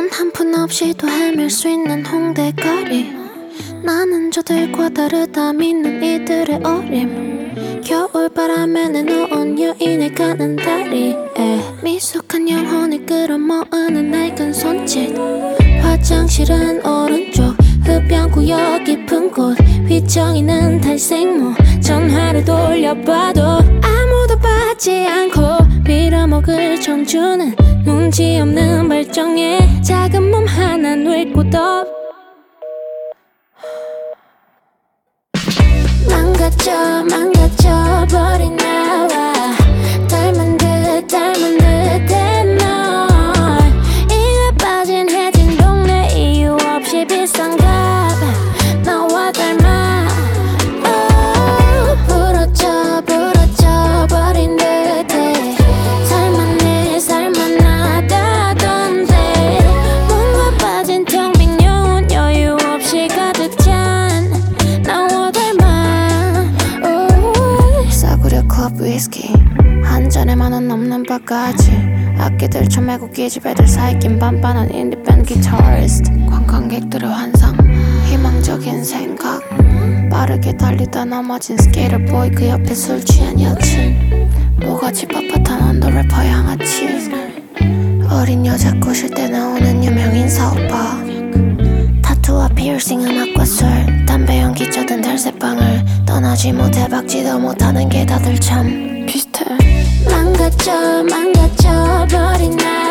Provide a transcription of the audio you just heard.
돈 한 푼 없이도 헤맬 수 있는 홍대거리. 나는 저들과 다르다 믿는 이들의 어림. 겨울바람에 내놓은 여인의 가는 다리. 미숙한 영혼을 끌어모으는 낡은 손짓. 화장실은 오른쪽, 흡연구역 깊은 곳. 휘청이는 탈색모. 전화를 돌려봐도 아무도 받지 않고 빌어먹을 청주는 눈치 없는 발정에 작은 몸 하나 늘 꾸덕. 망가져 버린 나와 닮은 듯해 널. 이에 빠진 해진 동네 이유 없이 비싼 값 나와 닮아. 부러져 버린 듯해. 살만하다던데. 뭔가 빠진 텅 빈 영혼 여유 없이 가득 찬 나와 닮아. 싸구려 컵 위스키 한 잔에 10,000원 넘는 바까지. 악기들 처매고 기집애들 사이 낀 반반한 인디밴드 기타리스트. 관광객들의 환상 희망적인 생각. 빠르게 달리다 넘어진 스케이터 보이 그 옆에 술 취한 여친. 모가지 빳빳한 언더 래퍼 양아치. 어린 여자 꼬실 때 나오는 유명인 사오빠. 타투와 피어싱 음악과 술 담배 연기 쩌든 달새방을 떠나지 못해 박지도 못하는 게 다들 참 비슷해. 망가져 버린 나